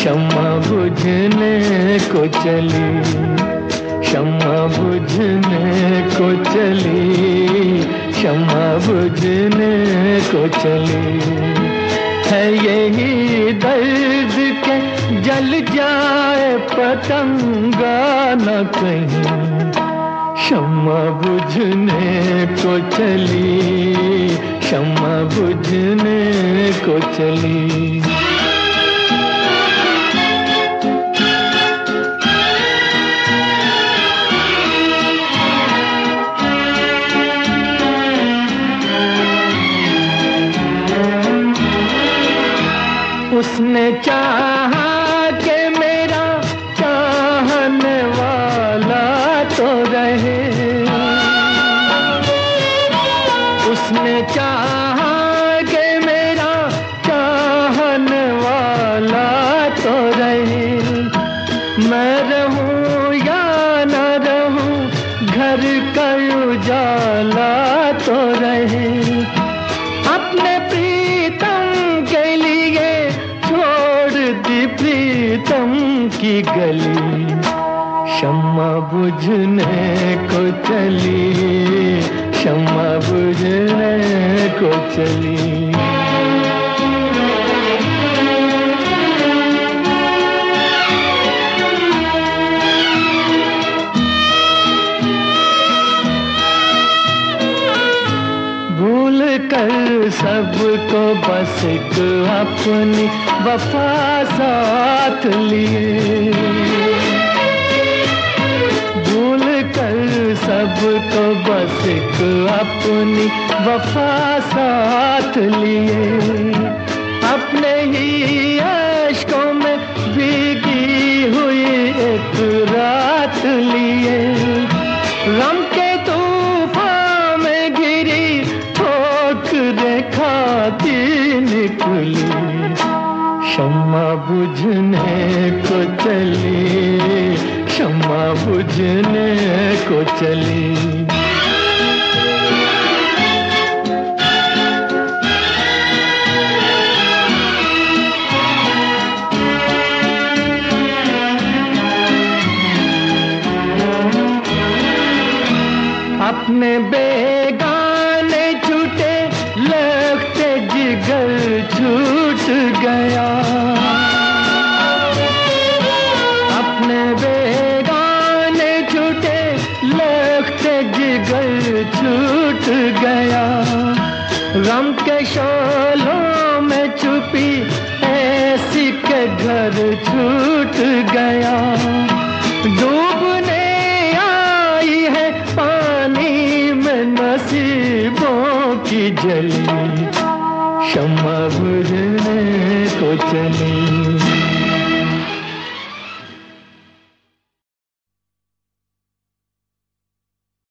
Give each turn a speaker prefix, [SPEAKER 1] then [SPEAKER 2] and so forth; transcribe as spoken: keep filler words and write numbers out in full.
[SPEAKER 1] शम्मा बुझने को चली, शम्मा बुझने को चली, शम्मा बुझने को चली। है यही दर्द के जल जाए पतंगा न कहीं, शम्मा बुझने को चली, शम्मा बुझने को चली। उसने चाहा कि मेरा चाहने वाला तो रहे, उसने चाहा कि मेरा चाहने वाला तो रहे। मैं रहूं या न रहूं, घर का उजाला तो रहे। अपने प्रीतम के लिए प्रीतम की गली, शम्मा बुझने को चली, शम्मा बुझने को चली। भूल कर सबको बस एक अपनी वफा साथ लिए, भूल कर सबको बस एक अपनी वफा साथ लिए। अपने ही अश्कों में भीगी हुई एक रात लिए, गम के तूफान में घिरी ठोकरें खाती निकली, शम्मा बुझने को चली, शम्मा बुझने को चली। अपने बेगाने छूटे लगते जिगर छूट गया, अपने बेगाने छूटे लगते जिगर छूट गया। गम के शोलों में छुपी ऐसी के घर छूट गया। डूबने आई है पानी में नसीबों की जली, शम्मा बुझने को चली।